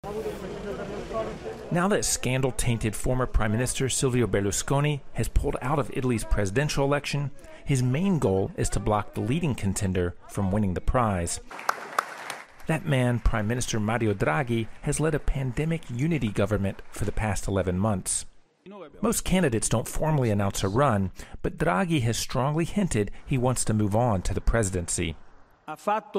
Now that scandal-tainted former Prime Minister Silvio Berlusconi has pulled out of Italy's presidential election, his main goal is to block the leading contender from winning the prize. That man, Prime Minister Mario Draghi, has led a pandemic unity government for the past 11 months. Most candidates don't formally announce a run, but Draghi has strongly hinted he wants to move on to the presidency. We have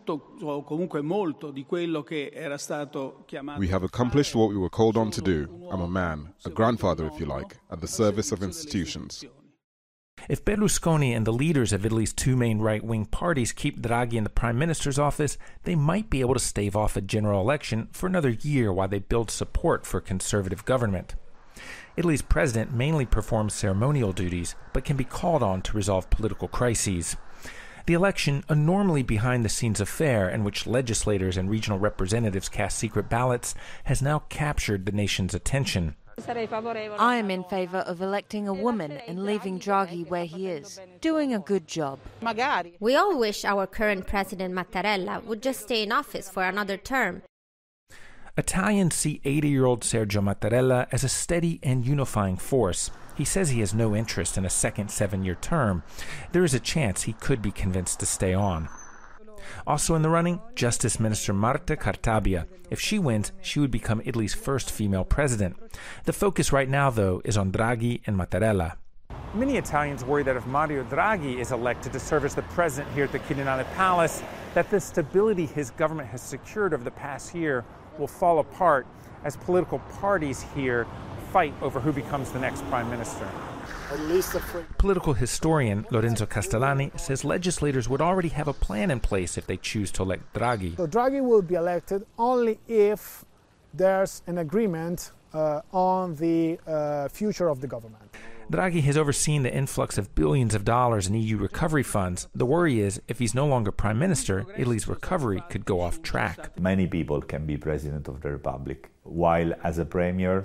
accomplished what we were called on to do. I'm a man, a grandfather if you like, at the service of institutions. If Berlusconi and the leaders of Italy's two main right-wing parties keep Draghi in the prime minister's office, they might be able to stave off a general election for another year while they build support for conservative government. Italy's president mainly performs ceremonial duties, but can be called on to resolve political crises. The election, a normally behind-the-scenes affair in which legislators and regional representatives cast secret ballots, has now captured the nation's attention. I am in favor of electing a woman and leaving Draghi where he is, doing a good job. We all wish our current president Mattarella would just stay in office for another term. Italians see 80-year-old Sergio Mattarella as a steady and unifying force. He says he has no interest in a second 7-year term. There is a chance he could be convinced to stay on. Also in the running, Justice Minister Marta Cartabia. If she wins, she would become Italy's first female president. The focus right now, though, is on Draghi and Mattarella. Many Italians worry that if Mario Draghi is elected to serve as the president here at the Quirinale Palace, that the stability his government has secured over the past year will fall apart as political parties here fight over who becomes the next prime minister. Political historian Lorenzo Castellani says legislators would already have a plan in place if they choose to elect Draghi. So Draghi will be elected only if there's an agreement on the future of the government. Draghi has overseen the influx of billions of dollars in EU recovery funds. The worry is, if he's no longer prime minister, Italy's recovery could go off track. Many people can be president of the republic, while as a premier,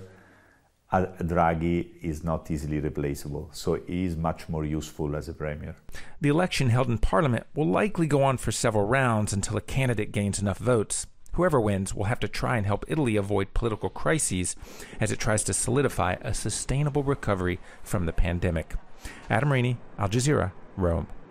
Draghi is not easily replaceable, so he is much more useful as a premier. The election held in Parliament will likely go on for several rounds until a candidate gains enough votes. Whoever wins will have to try and help Italy avoid political crises as it tries to solidify a sustainable recovery from the pandemic. Adam Rainey, Al Jazeera, Rome.